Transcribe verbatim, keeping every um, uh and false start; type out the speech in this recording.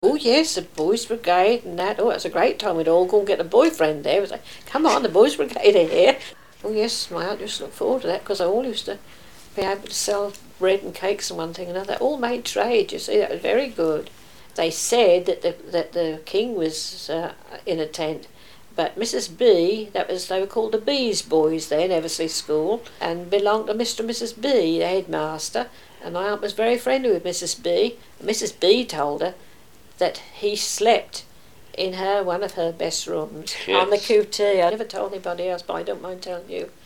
Oh yes, the boys' brigade and that. Oh, it was a great time. We'd all go and get a boyfriend there. It was like, come on, the boys' brigade are here. Oh yes, my aunt used to look forward to that because I all used to be able to sell bread and cakes and one thing and another. All made trade, you see, that was very good. They said that the that the king was uh, in a tent, but Missus B, that was, they were called the B's boys then, Eversley School, and belonged to Mister and Missus B, the headmaster, and my aunt was very friendly with Missus B. Missus B told her that he slept in her one of her best rooms Yes. on the Q T. I never told anybody else, but I don't mind telling you.